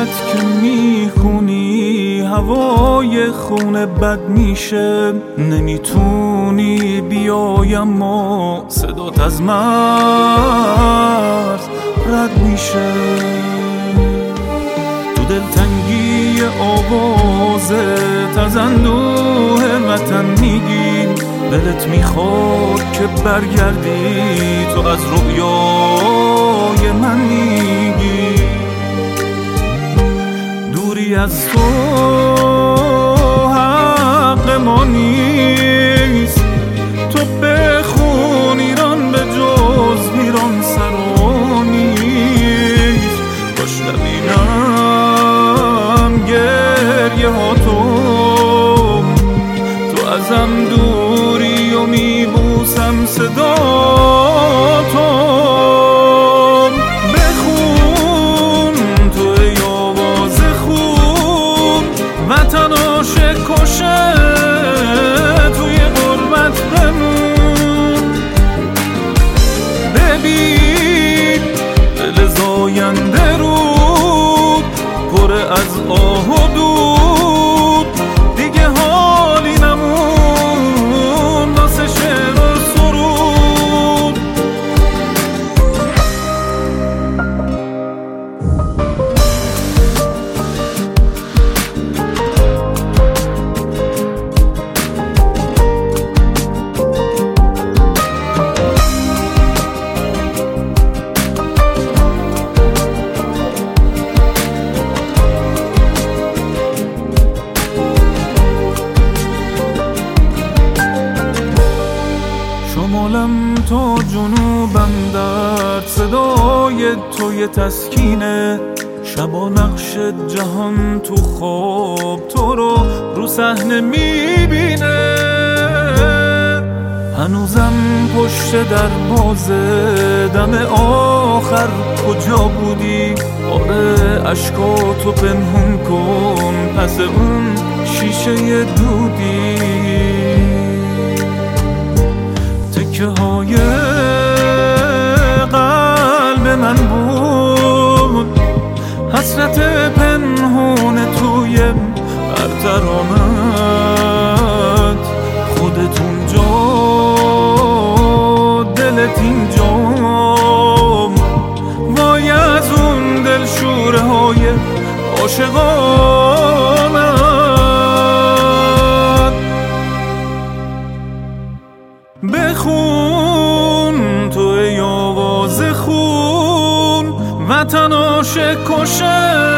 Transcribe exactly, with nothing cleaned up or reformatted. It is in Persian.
شعرت که میخونی هوای خونه بد میشه، نمیتونی بیای اما صدات از مرز رد میشه. تو دلتنگی آوازت از اندوه وطن میگی، دلت میخواد که برگردی، تو از رویای من میگی. دوری از تو حق ما نیست، تو بخون ایران به جز ایران سرا نیست. باش نبینم گریه ها تو، تو ازم دوری و میبوسم صدا تو. بخون تو ای آواز خون، وطن عاشق کشه توی غربت بمون. ببین دل زاینده رود پر از آه و دود، دیگه حالی نمون واسه شعر و سرود. شمالم تا جنوبم در صدای توی تسکینه، شبا نقش جهان تو خواب تو رو رو صحنه میبینه. هنوزم پشت در بازه دم آخر کجا بودی؟ آره اشکاتو پنهون کن پس اون شیشه دودی. تکه های قلب من بود، حسرت پنهون توی هر ترانت. خودتون جا دلت اینجا، وای از اون دل شوره های عاشقانت. بخون تو ای آواز خون، وطن عاشق کشه